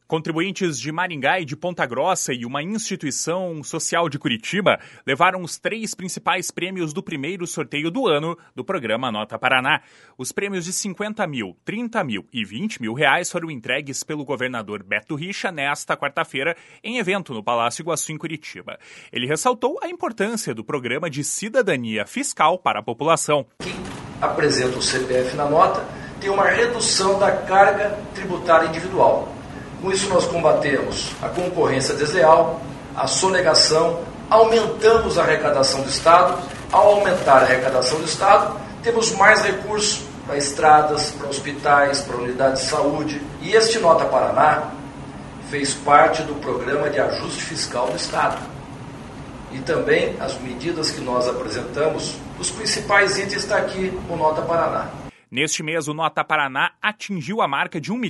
Contribuintes de Maringá e de Ponta Grossa e uma instituição social de Curitiba levaram os 3 principais prêmios do primeiro sorteio do ano do programa Nota Paraná. Os prêmios de 50 mil, 30 mil e 20 mil reais foram entregues pelo governador Beto Richa nesta quarta-feira em evento no Palácio Iguaçu, em Curitiba. Ele ressaltou a importância do programa de cidadania fiscal para a população. Quem apresenta o CPF na nota tem uma redução da carga tributária individual. Com isso, nós combatemos a concorrência desleal, a sonegação, aumentamos a arrecadação do Estado. Ao aumentar a arrecadação do Estado, temos mais recursos para estradas, para hospitais, para unidades de saúde. E este Nota Paraná fez parte do programa de ajuste fiscal do Estado. E também as medidas que nós apresentamos, os principais itens estão aqui no Nota Paraná. Neste mês, o Nota Paraná atingiu a marca de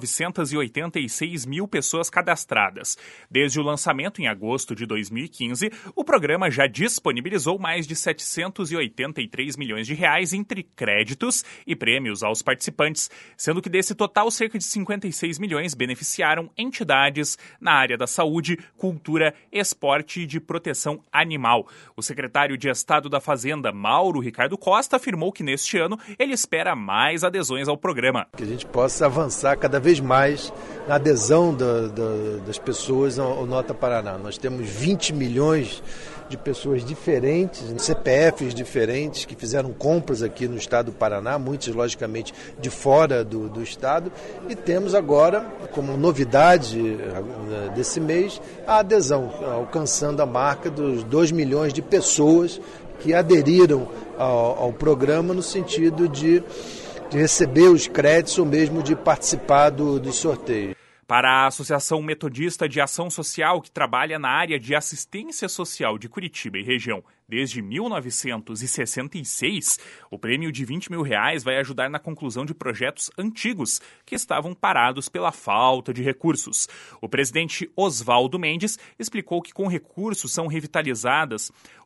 1.986.000 pessoas cadastradas. Desde o lançamento em agosto de 2015, o programa já disponibilizou mais de 783 milhões de reais entre créditos e prêmios aos participantes, sendo que desse total, cerca de 56 milhões beneficiaram entidades na área da saúde, cultura, esporte e de proteção animal. O secretário de Estado da Fazenda, Mauro Ricardo Costa, afirmou que neste ano ele espera mais adesões ao programa. Que a gente possa avançar cada vez mais na adesão das pessoas ao Nota Paraná. Nós temos 20 milhões de pessoas diferentes, CPFs diferentes, que fizeram compras aqui no estado do Paraná, muitas, logicamente, de fora do estado. E temos agora, como novidade desse mês, a adesão, alcançando a marca dos 2 milhões de pessoas que aderiram ao programa no sentido de receber os créditos ou mesmo de participar dos sorteios. Para a Associação Metodista de Ação Social, que trabalha na área de assistência social de Curitiba e região desde 1966, o prêmio de 20 mil reais vai ajudar na conclusão de projetos antigos que estavam parados pela falta de recursos. O presidente Oswaldo Mendes explicou que com os recursos são revitalizadas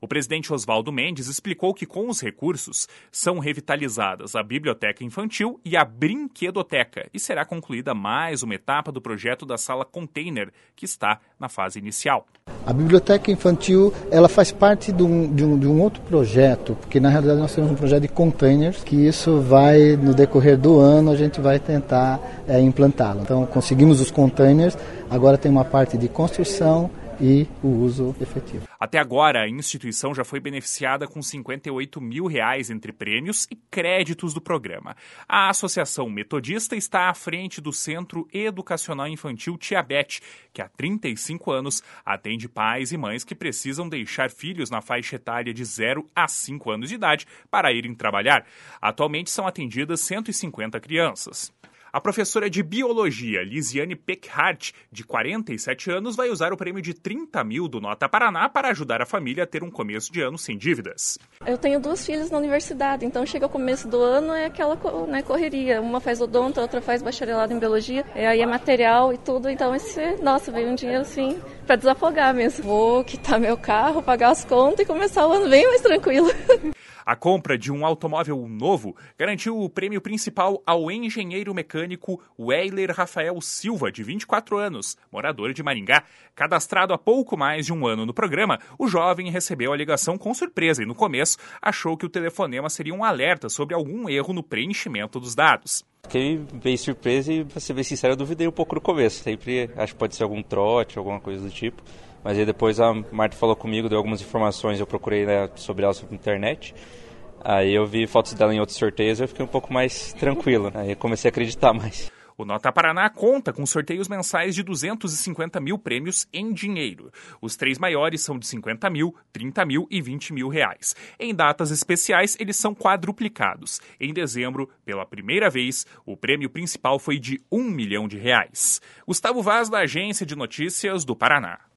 a biblioteca infantil e a brinquedoteca, e será concluída mais uma etapa do projeto da sala container, que está na fase inicial. A biblioteca infantil, ela faz parte de um outro projeto, porque na realidade nós temos um projeto de containers, que isso vai, no decorrer do ano, a gente vai tentar implantá-lo. Então conseguimos os containers, agora tem uma parte de construção e o uso efetivo. Até agora, a instituição já foi beneficiada com 58 mil reais entre prêmios e créditos do programa. A Associação Metodista está à frente do Centro Educacional Infantil Tia Beth, que há 35 anos atende pais e mães que precisam deixar filhos na faixa etária de 0 a 5 anos de idade para irem trabalhar. Atualmente são atendidas 150 crianças. A professora de Biologia, Lisiane Peckhart, de 47 anos, vai usar o prêmio de 30 mil do Nota Paraná para ajudar a família a ter um começo de ano sem dívidas. Eu tenho 2 filhas na universidade, então chega o começo do ano, é aquela correria. Uma faz odonto, a outra faz bacharelado em Biologia, aí é material e tudo, então veio um dinheiro assim para desafogar mesmo. Vou quitar meu carro, pagar as contas e começar o ano bem mais tranquilo. A compra de um automóvel novo garantiu o prêmio principal ao engenheiro mecânico Weiler Rafael Silva, de 24 anos, morador de Maringá. Cadastrado há pouco mais de um ano no programa, o jovem recebeu a ligação com surpresa e, no começo, achou que o telefonema seria um alerta sobre algum erro no preenchimento dos dados. Fiquei bem surpreso e, pra ser bem sincero, eu duvidei um pouco no começo. Sempre acho que pode ser algum trote, alguma coisa do tipo. Mas aí depois a Marta falou comigo, deu algumas informações, eu procurei sobre ela na internet. Aí eu vi fotos dela em outros sorteios e eu fiquei um pouco mais tranquilo. Aí eu comecei a acreditar mais. O Nota Paraná conta com sorteios mensais de 250 mil prêmios em dinheiro. Os 3 maiores são de 50 mil, 30 mil e 20 mil reais. Em datas especiais, eles são quadruplicados. Em dezembro, pela primeira vez, o prêmio principal foi de 1 milhão de reais. Gustavo Vaz, da Agência de Notícias do Paraná.